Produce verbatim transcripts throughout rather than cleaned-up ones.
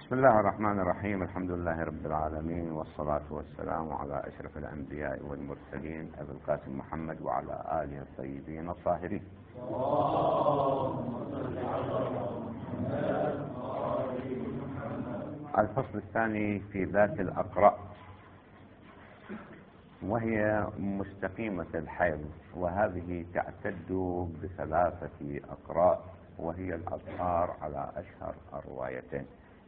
بسم الله الرحمن الرحيم. الحمد لله رب العالمين، والصلاة والسلام على أشرف الأنبياء والمرسلين أبي القاسم محمد وعلى آله الطيبين الطاهرين. الفصل الثاني في ذات الأقراء، وهي مستقيمة الحيض، وهذه تعتد بثلاثة أقراء، وهي الأطهار على أشهر الروايتين.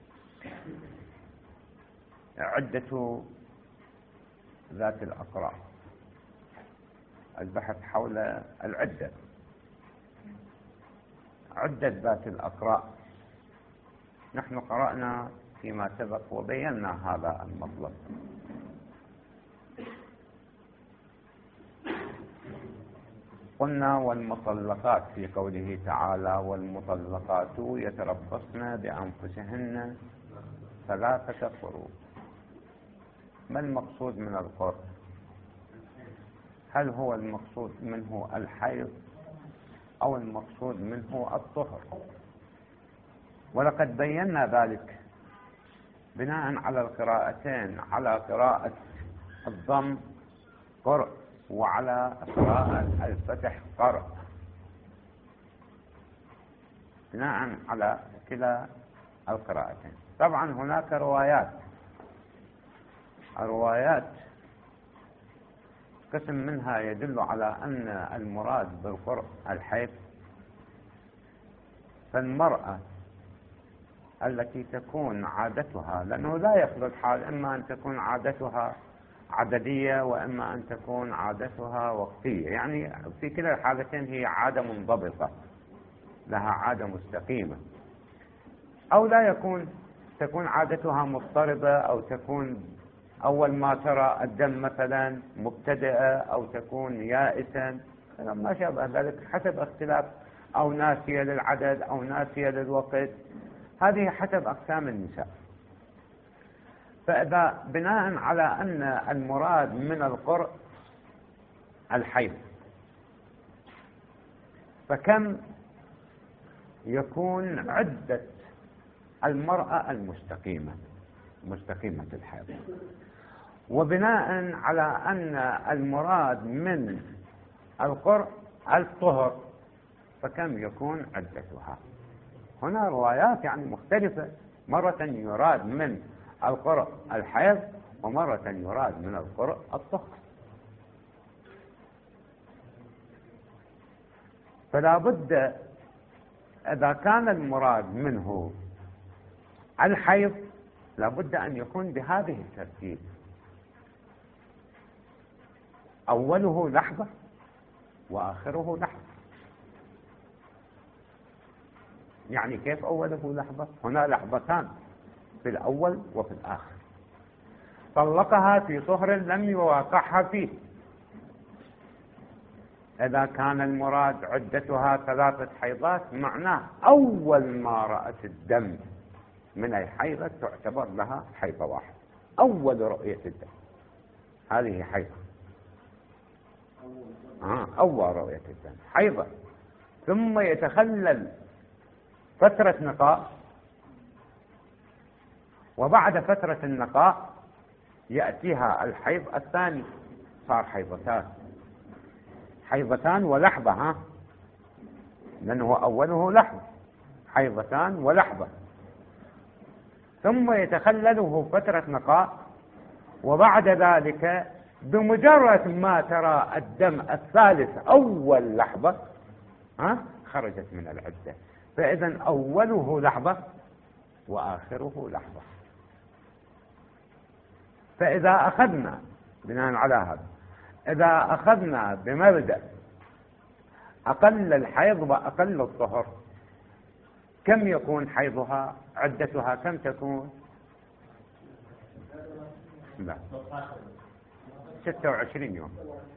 عدة ذات الأقراء، البحث حول العدة. عدة ذات الأقراء نحن قرأنا فيما سبق وبينا هذا المطلب. قلنا والمطلقات في قوله تعالى: والمطلقات يتربصن بأنفسهن ثلاثة قروء. ما المقصود من القرء؟ هل هو المقصود منه الحيض أو المقصود منه الطهر؟ ولقد بينا ذلك بناء على القراءتين، على قراءة الضم قرء وعلى قراءة الفتح قرء، بناء على كلا القراءتين. طبعا هناك روايات، الروايات قسم منها يدل على أن المراد بالقرء الحيض، فالمرأة التي تكون عادتها، لأنه لا يخلو الحال، إما أن تكون عادتها عددية وإما أن تكون عادتها وقتية، يعني في كلا الحالتين هي عادة منضبطة لها عادة مستقيمة، أو لا يكون تكون عادتها مضطربة، أو تكون أول ما ترى الدم مثلا مبتدئة، أو تكون يائسا، ما شابه ذلك، حسب اختلاف، أو ناسية للعدد أو ناسية للوقت. هذه حسب أقسام النساء. فإذا بناء على أن المراد من القرء الحيض، فكم يكون عدة المرأة المستقيمة مستقيمة الحيض؟ وبناء على أن المراد من القرء الطهر، فكم يكون عدتها؟ هنا روايات يعني مختلفة، مرة يراد من القرء الحيض ومرة يراد من القرء الطهر. فلا بد إذا كان المراد منه الحيض لا بد أن يكون بهذه الترتيب: أوله لحظة وآخره لحظة. يعني كيف أوله لحظة؟ هنا لحظتان، في الأول وفي الآخر. طلقها في طهر لم يواقعها فيه. إذا كان المراد عدتها ثلاثة حيضات، معناه أول ما رأت الدم من الحيضة تعتبر لها حيضة واحدة، أول رؤية الدم هذه حيضة، آه أول رؤية الدم حيضة. ثم يتخلل فترة نقاء، وبعد فترة النقاء يأتيها الحيض الثاني، صار حيضتان حيضتان ولحظة، ها لأنه أوله لحظة، حيضتان ولحظة. ثم يتخلله فترة نقاء، وبعد ذلك بمجرد ما ترى الدم الثالث أول لحظة ها خرجت من العدة. فإذا أوله لحظة وآخره لحظة. فإذا أخذنا بناء على هذا، إذا أخذنا بمبدأ أقل الحيض وأقل الطهر، كم يكون حيضها؟ عدتها كم تكون؟ لا ستة وعشرين يوم،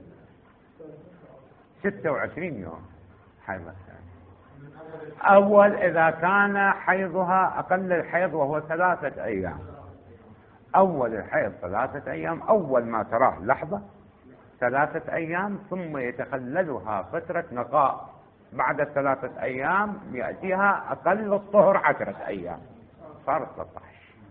ستة وعشرين يوم حيض. أول إذا كان حيضها أقل الحيض وهو ثلاثة أيام، أول الحيض ثلاثة أيام، أول ما تراه لحظة ثلاثة أيام، ثم يتخللها فترة نقاء، بعد ثلاثة أيام يأتيها أقل الطهر عشرة أيام، صار ثلاثة عشر.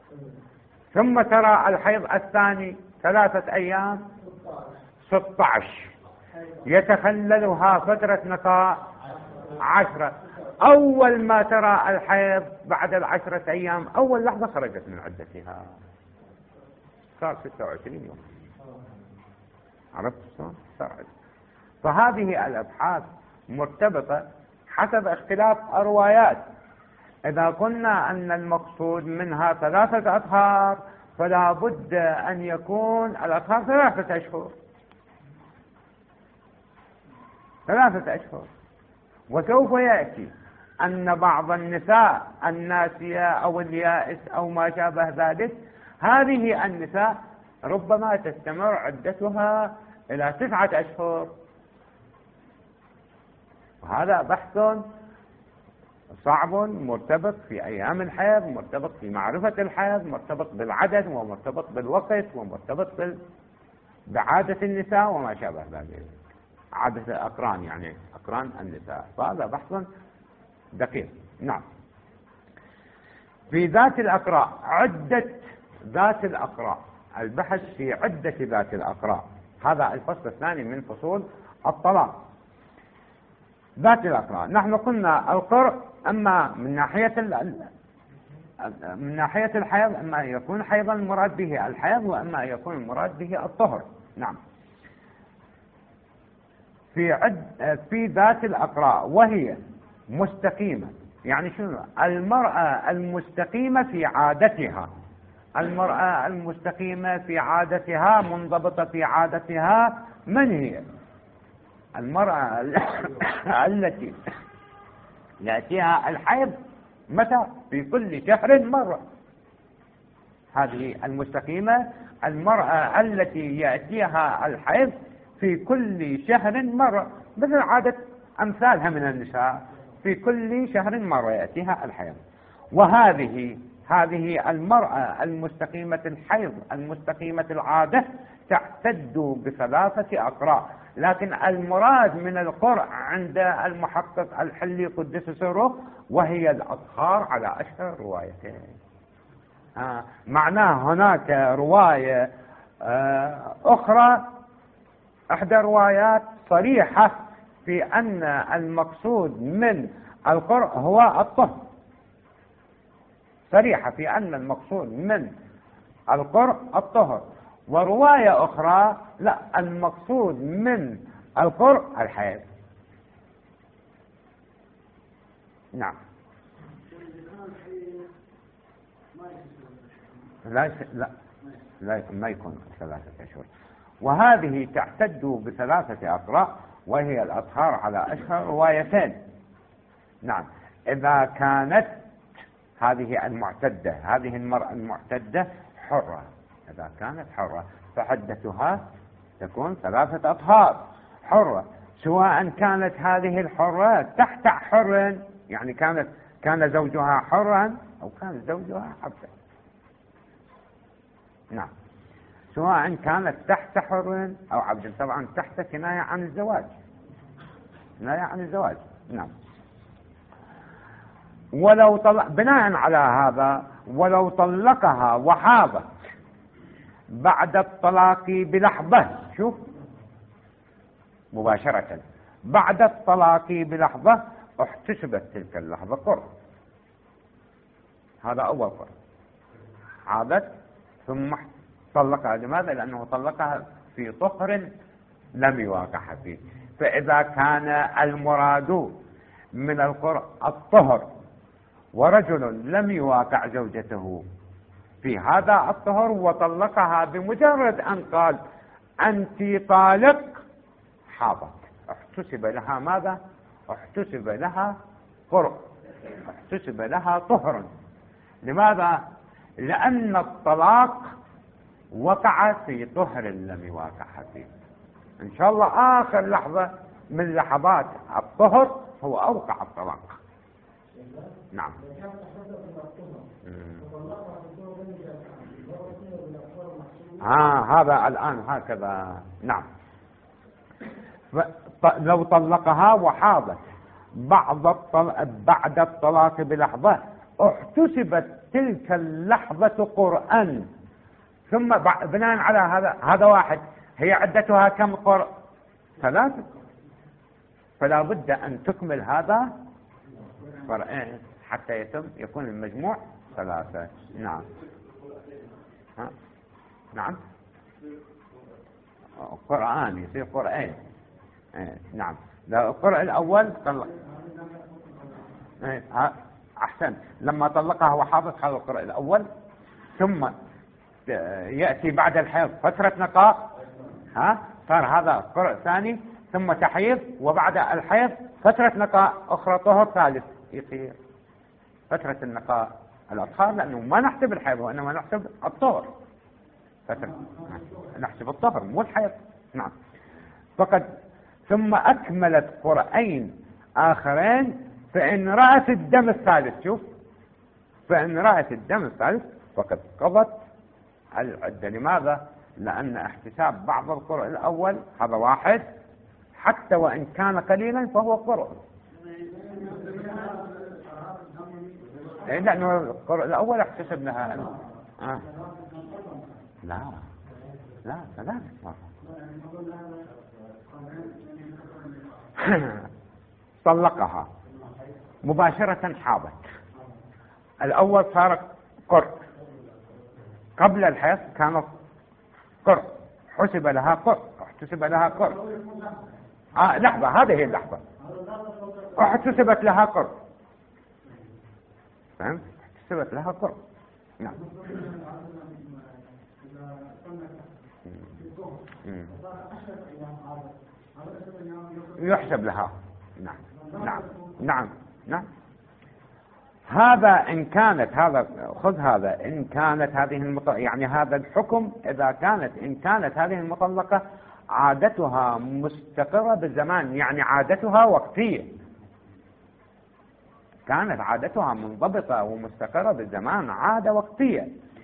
ثم ترى الحيض الثاني ثلاثة أيام ستة عشر، يتخللها فترة نقاء عشرة. أول ما ترى الحيض بعد العشرة أيام أول لحظة خرجت من عدتها، صار ستة وعشرين يوم. عرفت شلون؟ فهذه الأبحاث مرتبطة حسب اختلاف الروايات. إذا قلنا أن المقصود منها ثلاثة أطهار فلا بد أن يكون الأطهار ثلاثة أشهر ثلاثة أشهر. وسوف يأتي أن بعض النساء الناسية أو اليائس أو ما شابه ذلك، هذه النساء ربما تستمر عدتها إلى تسعة أشهر. وهذا بحث صعب مرتبط في أيام الحيض، مرتبط في معرفة الحيض، مرتبط بالعدد ومرتبط بالوقت ومرتبط بعادة النساء وما شابه ذلك، عادة الأقران يعني أقران النساء. فهذا بحث دقيق. نعم. في ذات الأقراء، عدة ذات الأقراء، البحث في عدة ذات الأقراء، هذا الفصل الثاني من فصول الطلاق. ذات الأقراء، نحن قلنا القرء أما من ناحية من ناحية الحيض أما يكون حيضا المراد به الحيض وأما يكون المراد به الطهر. نعم. في عد في ذات الأقراء وهي مستقيمة، يعني شنو؟ المرأة المستقيمة في عادتها، المرأة المستقيمة في عادتها، منضبطة في عادتها. من هي؟ المرأة التي يأتيها الحيض متى؟ في كل شهر مرة. هذه المستقيمة المرأة التي يأتيها الحيض في كل شهر مرة، مثل عادة أمثالها من النساء، في كل شهر مرة يأتيها الحيض. وهذه هذه المرأة المستقيمة الحيض المستقيمة العادة تعتد بثلاثة أقراء. لكن المراد من القرء عند المحقق الحلي قدس سره وهي الأطهار على أشهر روايتين. آه معناه هناك رواية آه أخرى، إحدى روايات صريحة في أن المقصود من القرء هو الطهر، صريحة في أن المقصود من القرء الطهر. ورواية أخرى لا، المقصود من القرء الحيض. نعم. لا لا لا ما يكون ثلاثة أشهر. وهذه تعتد بثلاثة أقراء وهي الأطهار على أشهر روايتين. نعم. إذا كانت هذه المعتدة، هذه المرأة المعتدة حرة، إذا كانت حرة فعدتها تكون ثلاثة أطهار حرة، سواء كانت هذه الحرة تحت حر، يعني كانت كان زوجها حرا أو كان زوجها عبدا. نعم. سواء كانت تحت حر أو عبد، طبعا تحت كناية عن الزواج، كناية عن الزواج. نعم. ولو طلق، بناء على هذا، ولو طلقها وحاضت بعد الطلاق بلحظة، شوف مباشرة بعد الطلاق بلحظة احتسبت تلك اللحظة قرء. هذا أول قرء. حاضت ثم طلقها. لماذا؟ لأنه طلقها في طهر لم يواقع فيه. فإذا كان المراد من القرء الطهر ورجل لم يواقع زوجته في هذا الطهر وطلقها بمجرد أن قال أنت طالق، حاضت، احتسب لها ماذا؟ احتسب لها قرء، احتسب لها طهر. لماذا؟ لأن الطلاق وقع في طهر لم يواقع فيه. إن شاء الله آخر لحظة من لحظات الطهر هو أوقع الطلاق. نعم. آه هذا الآن هكذا. نعم. لو طلقها وحاضت بعد الطلاق بعد الطلاق بلحظة احتسبت تلك اللحظة قرءا، ثم بناء على هذا هذا واحد، هي عدتها كم قرء؟ ثلاثة، فلا بد أن تكمل هذا قرئين حتى يتم يكون المجموع ثلاثة. نعم. ها؟ نعم، قرآن يصير قرئين. ايه نعم. القرء الأول طلق. ايه أحسن، لما طلقها هو حافظ هذا القرء الأول، ثم يأتي بعد الحيض فترة نقاء، ها صار هذا القرء الثاني، ثم تحيض، وبعد الحيض فترة نقاء أخرى طهر ثالث يصير فترة النقاء الأطهار، لأنه ما نحسب الحيض وإنما نحسب الطهر، فترة نحسب الطهر مو الحيض. نعم. فقد ثم أكملت قرئين آخرين فإن رأت الدم الثالث، شوف، فإن رأت الدم الثالث فقد قضت العدة. لماذا؟ لأن احتساب بعض القرء الأول هذا واحد، حتى وإن كان قليلا فهو قرء، لأنه القرء الأول احتسب لها. آه. لا لا ثلاثة مرات. طلقها مباشرة حاضت، الأول صار قرء، قبل الحيض كانت قرء، حسب لها قرء، احتسب لها قرء. آه لحظة، هذه هي اللحظة، احتسبت لها قرء، فهمت؟ احتسبت لها قرء. نعم. يحسب لها. نعم نعم نعم نعم. هذا إن كانت هذا خذ هذا إن كانت هذه المطلقة، يعني هذا الحكم إذا كانت إن كانت هذه المطلقة عادتها مستقرة بالزمان، يعني عادتها وقتية، كانت عادتها منضبطة ومستقرة بالزمان، عادة وقتية.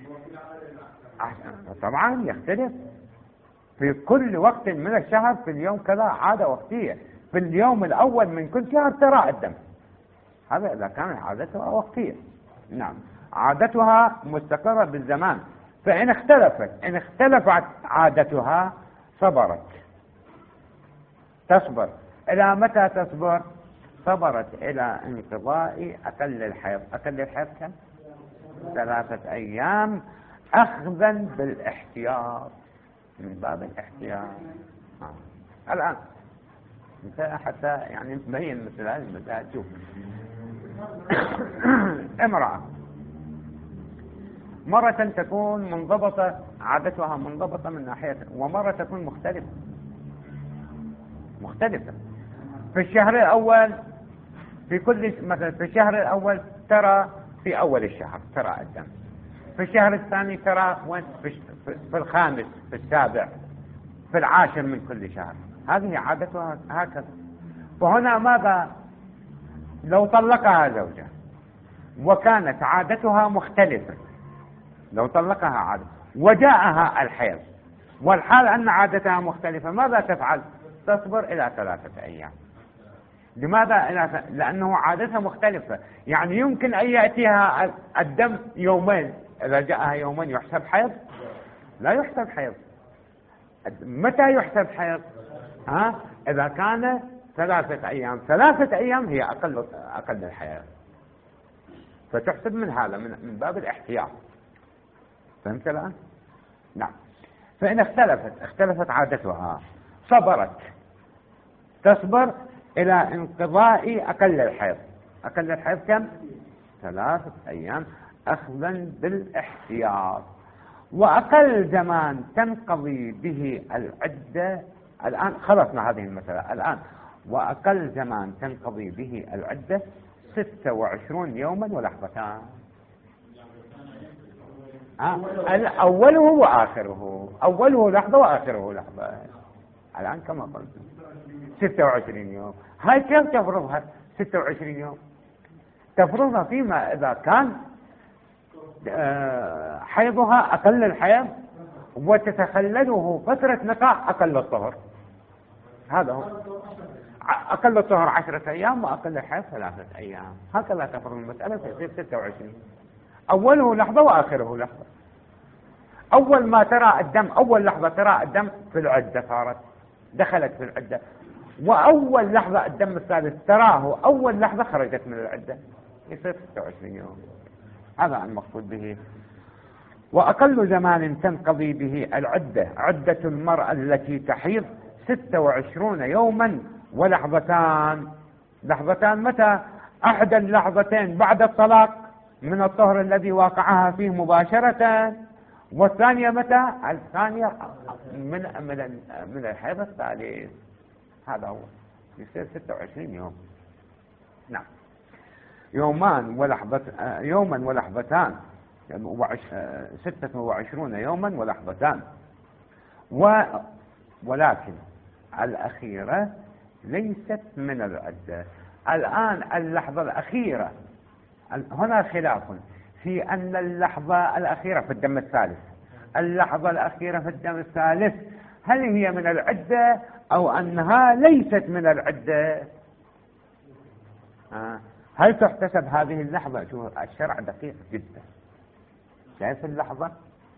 طبعا يختلف في كل وقت من الشهر، في اليوم كذا عادة وقتية، في اليوم الأول من كل شهر ترى الدم، هذا إذا كانت عادتها وقتية. نعم. عادتها مستقرة بالزمان، فإن اختلفت إن اختلفت عادتها صبرت، تصبر. إلى متى تصبر؟ صبرت إلى انقضاء أقل الحيض. أقل الحيض كم؟ ثلاثة أيام، أخذا بالاحتياط، من باب الاحتياط. آه. الآن حتى يعني نبين مثل هذه المسائل. شوف، امرأة مرة تكون منضبطة، عادتها منضبطة من ناحية، ومرة تكون مختلفة مختلفة في الشهر الأول، في كل مثلا في الشهر الأول ترى في أول الشهر ترى الدم، في الشهر الثاني ترى وين، في الخامس، في السابع، في العاشر من كل شهر. هذه عادتها هكذا. فهنا ماذا؟ لو طلقها زوجها وكانت عادتها مختلفة، لو طلقها عادة وجاءها الحيض والحال أن عادتها مختلفة، ماذا تفعل؟ تصبر إلى ثلاثة أيام. لماذا؟ لأنه عادتها مختلفة، يعني يمكن أن يأتيها الدم يومين، إذا جاءها يومين يحسب حيض؟ لا يحسب حيض. متى يحسب حيض؟ ها؟ إذا كان ثلاثة أيام، ثلاثة أيام هي أقل أقل الحيض، فتحسب من هذا من باب الاحتياط. فهمت الآن؟ نعم. فإن اختلفت اختلفت عادتها صبرت، تصبر إلى انقضاء أقل الحيض. أقل الحيض كم؟ ثلاثة أيام، أخذا بالاحتياط. وأقل زمان تنقضي به العدة، الآن خلصنا هذه المسألة الآن، وأقل زمان تنقضي به العدة ستة وعشرون يوما ولحظتان. آه. أوله وآخره، أوله لحظة وآخره لحظة. الآن كما قلت ستة وعشرين يوم. هاي كيف تفرضها ستة وعشرين يوم؟ تفرضها فيما إذا كان حيضها أقل الحيض وتتخلله فترة نقاء أقل الطهر. هذا هو أقل الطهر عشرة أيام وأقل الحيض ثلاثة أيام، هكذا تفرض المسألة تصير ستة وعشرين. أوله لحظة وآخره لحظة. أول ما ترى الدم، أول لحظة ترى الدم في العدة صارت دخلت في العدة، وأول لحظة الدم الثالث تراه أول لحظة خرجت من العدة، يصير ستة وعشرين يوم. هذا المقصود به. وأقل زمان تنقضي به العدة عدة المرأة التي تحيض ستة وعشرون يوما ولحظتان. لحظتان متى؟ أحدى اللحظتين بعد الطلاق من الطهر الذي واقعها فيه مباشرة، والثانية متى؟ الثانية من من من الحيض الثالث. هذا هو، يصير ستة وعشرين يوم. نعم. يومان ولحظة يوما ولحظتان، يعني ستة وعشرون يوما ولحظتان. و ولكن الأخيرة ليست من العدة. الآن اللحظة الأخيرة هنا خلاف في أن اللحظة الأخيرة في الدم الثالث، اللحظة الأخيرة في الدم الثالث هل هي من العدة أو أنها ليست من العدة؟ آه. هل تحتسب هذه اللحظة؟ شوف الشرع دقيق جدا. شايف اللحظة؟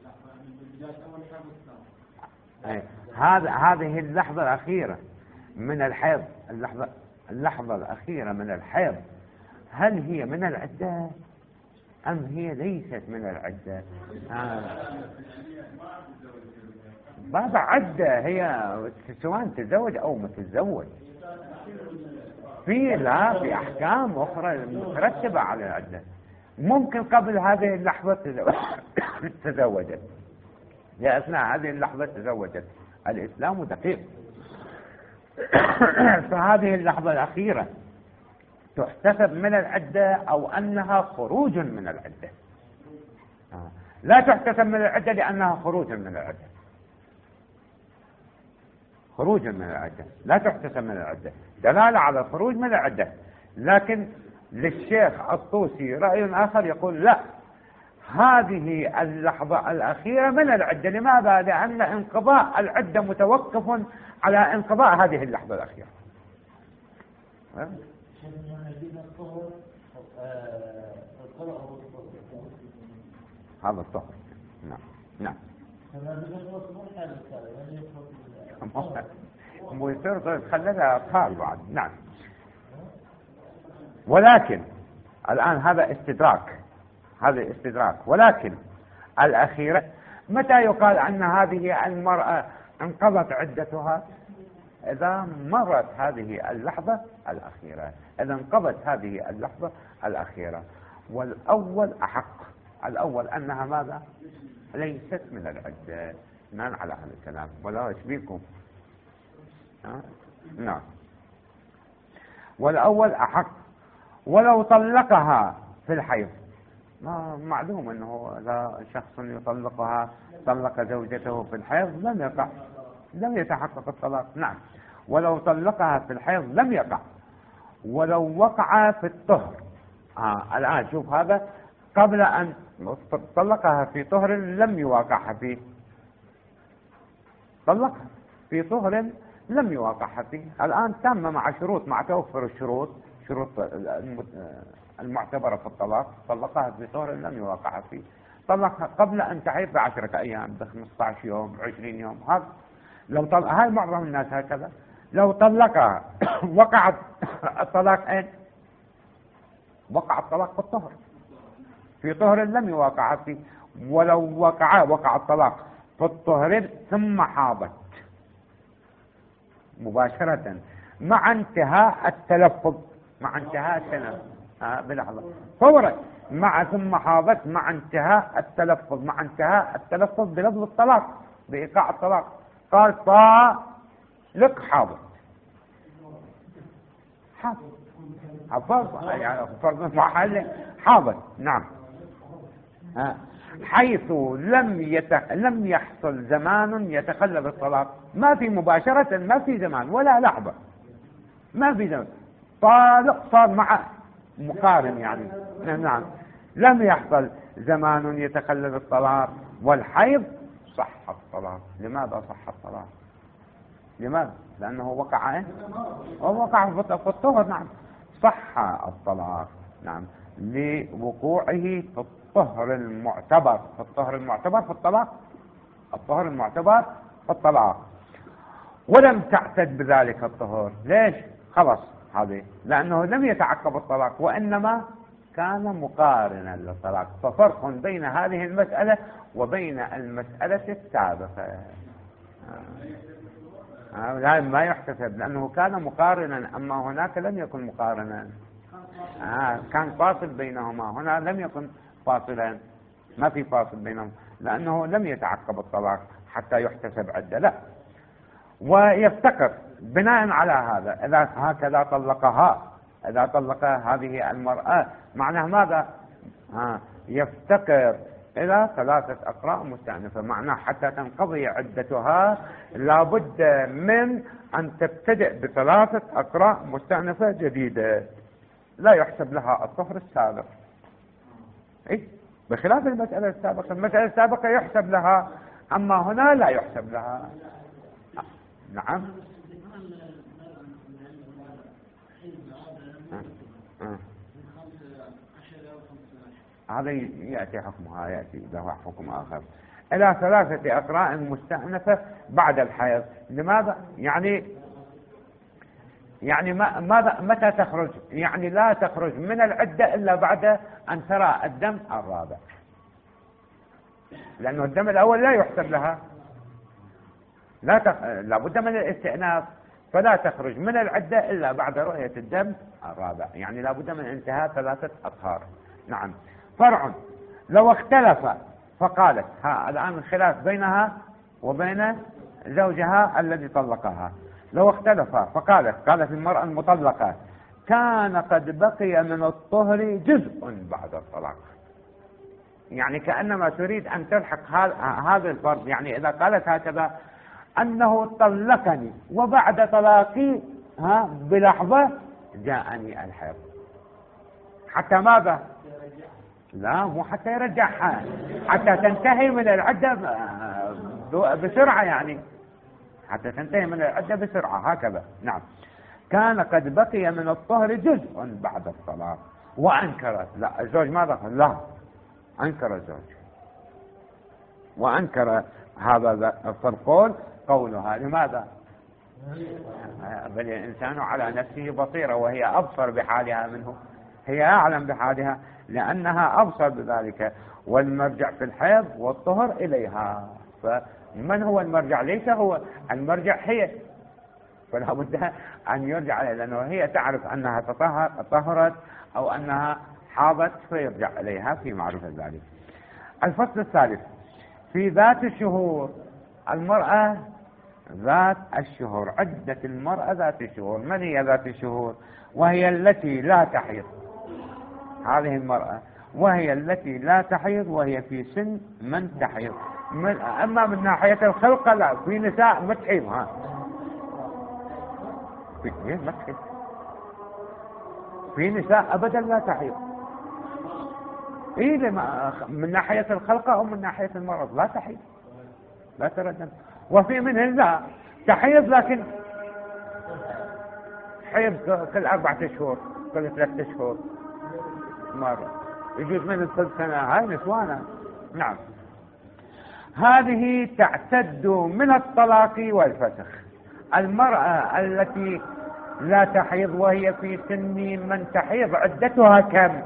أي. هذا هذه اللحظة الأخيرة من الحيض، اللحظة اللحظة الأخيرة من الحيض هل هي من العدة أم هي ليست من العدة؟ آه. بعد عدة هي سواء تتزوج أو ما تتزوج، في لا في أحكام أخرى مترتبة على العدة. ممكن قبل هذه اللحظة تزوجت، لأثناء هذه اللحظة تزوجت. الإسلام دقيق. فهذه اللحظة الأخيرة تحتسب من العدة أو أنها خروج من العدة؟ آه. لا تحتسب من العدة لأنها خروج من العدة، خروج من العدة لا تحتسب من العدة، دلالة على الخروج من العدة. لكن للشيخ الطوسي رأي آخر يقول لا، هذه اللحظة الأخيرة من العدة. لماذا؟ لأن انقضاء العدة متوقف على انقضاء هذه اللحظة الأخيرة. هذا الطهر. نعم نعم. ويصير خللها أطفال بعد. نعم. ولكن الآن هذا استدراك، هذا استدراك. ولكن الأخيرة متى يقال أن هذه المرأة انقضت عدتها؟ إذا مرت هذه اللحظة الأخيرة، إذا انقضت هذه اللحظة الأخيرة. والأول أحق، الأول أنها ماذا؟ ليست من العدة. نعم على هذا الكلام. ولا يشبيكم. نعم. والأول أحق. ولو طلقها في الحيض، معلوم أنه إذا شخص يطلقها طلق زوجته في الحيض لم يقع، لم يتحقق الطلاق. نعم. ولو طلقها في الحيض لم يقع. ولو وقع في الطهر. آه. الآن شوف هذا قبل أن طلقها في طهر لم يواقعها فيه، طلقها في طهر لم يواقعها فيه. الآن تم مع شروط، مع توفر الشروط، شروط المعتبرة في الطلاق، طلقها في طهر لم يواقعها فيه. طلقها قبل أن تحيض بعشرة أيام، بخمسة عشر يوم، بعشرين يوم. هذا لو طلق، هاي معظم الناس هكذا. لو طلقها وقع الطلاق أين؟ وقع الطلاق في الطهر، في طهر لم يواقع فيه. ولو وقع وقع الطلاق في الطهر ثم حاضت مباشرة مع انتهاء التلفظ، مع انتهاء التلفظ آه بلحظة فورا، مع ثم حاضت مع انتهاء التلفظ، مع انتهاء التلفظ بلفظ الطلاق، بإيقاع الطلاق. قال طالق حاضت، حاضت حفظ يعني فرض محل حاضت. نعم. ها. حيث لم يت... لم يحصل زمان يتخلى بالطلاق، ما في مباشرة، ما في زمان ولا لحظة، ما في زمان. طالق صار مع مقارن يعني. نعم. لم يحصل زمان يتخلى بالطلاق. والحيض صح الطلاق. لماذا صح الطلاق؟ لماذا؟ لأنه وقع ايه؟ وقع في الطهر. نعم. صح الطلاق. نعم. لوقوعه في الطهر. الطهر المعتبر الطهر المعتبر في الطلاق الطهر المعتبر في الطلاق ولم تعتد بذلك الطهر. ليش؟ خلاص هذه لأنه لم يتعقب الطلاق وإنما كان مقارنا للطلاق. ففرق بين هذه المسألة وبين المسألة السابقة. لا ما يحتسب لأنه كان مقارنا، أما هناك لم يكن مقارنا. آه كان فاصل بينهما، هنا لم يكن فاصلا، ما في فاصل بينهم لأنه لم يتعقب الطلاق حتى يحتسب عدة. لا، ويفتقر بناء على هذا إذا هكذا طلقها إذا طلق هذه المرأة معناه ماذا؟ آه يفتقر إلى ثلاثة أقراء مستأنفة، معناه حتى تنقضي عدتها لابد من أن تبتدئ بثلاثة أقراء مستأنفة جديدة، لا يحسب لها الطهر السابق. إيه؟ بخلاف المسألة السابقة، المسألة السابقة يحسب لها، أما هنا لا يحسب لها. نعم. آه. آه. هذا يأتي حكمها، يأتي له حكم آخر إلى ثلاثة أقراء مستأنفة بعد الحيض. لماذا؟ يعني يعني ماذا متى تخرج؟ يعني لا تخرج من العدة إلا بعد أن ترى الدم الرابع، لأنه الدم الأول لا يحسب لها، لا تخ... لابد من الاستئناف، فلا تخرج من العدة إلا بعد رؤية الدم الرابع، يعني لابد من انتهاء ثلاثة أطهار. نعم. فرع لو اختلف فقالت، ها الآن الخلاف بينها وبين زوجها الذي طلقها، لو اختلف فقالت قالت المرأة المطلقة كان قد بقي من الطهر جزء بعد الطلاق، يعني كأنما تريد أن تلحق هذا الفرض. يعني إذا قالت هكذا أنه طلقني وبعد طلاقي ها بلحظة جاءني الحيض، حتى ماذا؟ لا، مو حتى يرجعها، حتى تنتهي من العدة بسرعة، يعني حتى تنتهي من العدة بسرعة هكذا. نعم. كان قد بقي من الطهر جزء بعد الطلاق وأنكرت. لا، الزوج ماذا قال؟ لا، أنكر الزوج وأنكر هذا القول قولها. لماذا؟ بل الإنسان على نفسه بصيرة، وهي أبصر بحالها منه، هي أعلم بحالها لأنها أبصر بذلك، والمرجع في الحيض والطهر إليها. فمن هو المرجع؟ ليس هو المرجع، هي، فلا بد أن يرجع إليها، لأنه هي تعرف أنها طهرت أو أنها حاضت فيرجع إليها في معرفة ذلك. الفصل الثالث في ذات الشهور. المرأة ذات الشهور، عدة المرأة ذات الشهور. من هي ذات الشهور؟ وهي التي لا تحيض، هذه المرأة وهي التي لا تحيض وهي في سن من تحيض. من أما من ناحية الخلقة لا، في نساء ما تحيض، ها في ما تحيض، في نساء أبدا لا تحيض. إيه من ناحية الخلقة أو من ناحية المرض لا تحيض، لا تردد. وفي منهن لا تحيض لكن حيض كل أربعة أشهر كل ثلاثة أشهر مرة، يجوز من كل سنة، هاي نسوانا. نعم. هذه تعتد من الطلاق والفسخ. المرأة التي لا تحيض وهي في سن من تحيض عدتها كم؟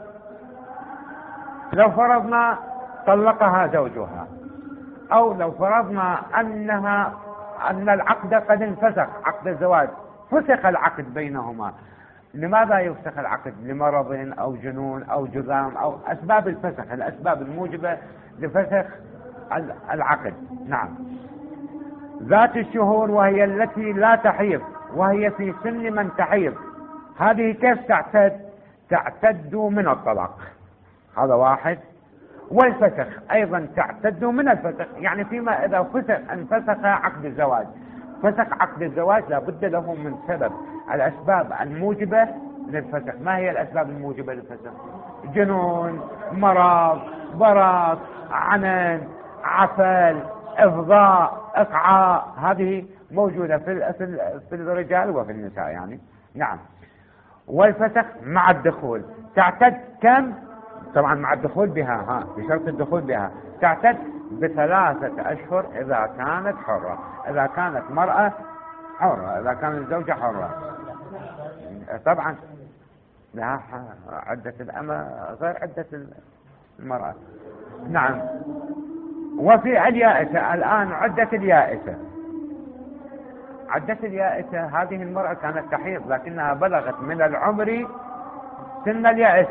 لو فرضنا طلقها زوجها، أو لو فرضنا أنها أن العقد قد انفسخ، عقد الزواج فسخ العقد بينهما. لماذا يفسخ العقد؟ لمرض أو جنون أو جذام أو أسباب الفسخ، الأسباب الموجبة لفسخ العقد. نعم. ذات الشهور وهي التي لا تحيض وهي في سن من تحيض، هذه كيف تعتد؟ تعتد من الطلاق، هذا واحد. والفسخ أيضا تعتد من الفسخ، يعني فيما إذا فسخ انفسخ عقد الزواج، فسخ عقد الزواج لابد له من سبب، الأسباب الموجبة للفسخ. ما هي الأسباب الموجبة للفسخ؟ جنون، مرض، برص، عنان، عفل، إفضاء، إقعاء، هذه موجودة في في الرجال وفي النساء يعني. نعم. والفسخ مع الدخول تعتد كم؟ طبعا مع الدخول بها، ها بشرط الدخول بها، تعتد بثلاثة أشهر إذا كانت حرة، إذا كانت مرأة حرة، إذا كانت الزوجة حرة. طبعا لها عدة الأمة غير عدة المرأة. نعم. وفي اليائسة الآن، عدة اليائسة، عدة اليائسة هذه المرأة كانت تحيض لكنها بلغت من العمر سن اليأس،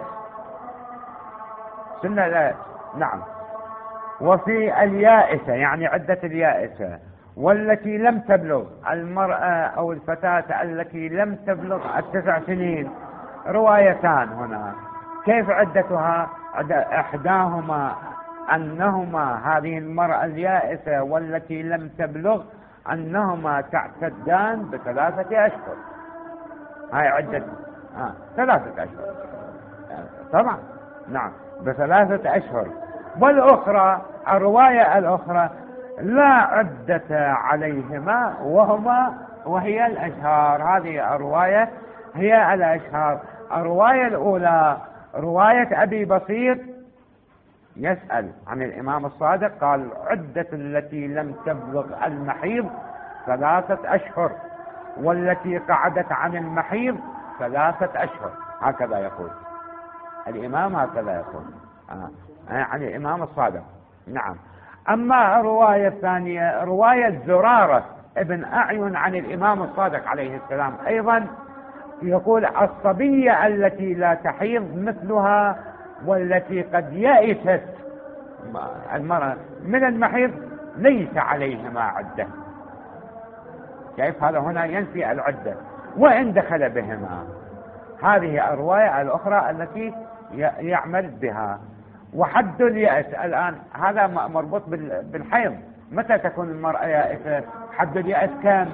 سن اليأس. نعم. وفي اليائسة يعني عدة اليائسة والتي لم تبلغ، المرأة أو الفتاة التي لم تبلغ التسع سنين، روايتان هنا كيف عدتها. إحداهما أنهما هذه المرأة اليائسة والتي لم تبلغ أنهما تعتدان بثلاثة أشهر، هاي عدة آه. ثلاثة أشهر طبعا. نعم بثلاثة أشهر. والأخرى الرواية الأخرى لا عدة عليهما وهما وهي الأشهار، هذه الرواية هي الأشهار. الرواية الأولى رواية أبي بصير يسأل عن الإمام الصادق قال عدة التي لم تبلغ المحيض ثلاثة أشهر، والتي قعدت عن المحيض ثلاثة أشهر، هكذا يقول الإمام، هكذا يقول آه. عن الإمام الصادق. نعم. أما الرواية الثانية رواية زرارة ابن أعين عن الإمام الصادق عليه السلام أيضا يقول الصبية التي لا تحيض مثلها والتي قد يئست المرأة من المحيض ليس عليهما عدة. كيف هذا هنا ينفي العدة وإن دخل بهما. هذه الرواية الأخرى التي يعمل بها. وحد اليأس الآن هذا مربوط بالحيض، متى تكون المرأة يائسة؟ حد اليأس كم؟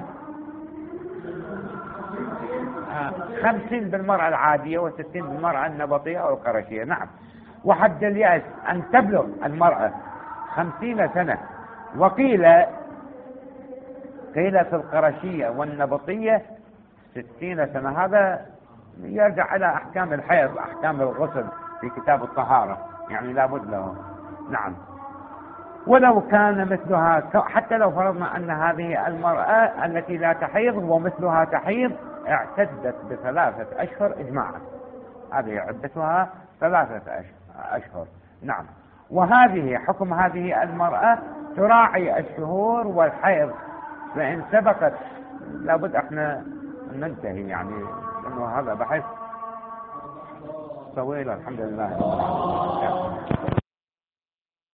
خمسين بالمرأة العادية وستين بالمرأة النبطية أو القرشية. نعم. وحد اليأس أن تبلغ المرأة خمسين سنة، وقيل قيل في القرشية والنبطية ستين سنة. هذا يرجع إلى أحكام الحيض، أحكام الغسل في كتاب الطهارة، يعني لابد له. نعم. ولو كان مثلها، حتى لو فرضنا أن هذه المرأة التي لا تحيض ومثلها تحيض اعتدت بثلاثة أشهر إجماعا، هذه عدتها ثلاثة أشهر. نعم. وهذه حكم هذه المرأة تراعي الشهور والحيض، فإن سبقت لابد احنا ننتهي، يعني لأنه هذا بحث طويل. الحمد لله.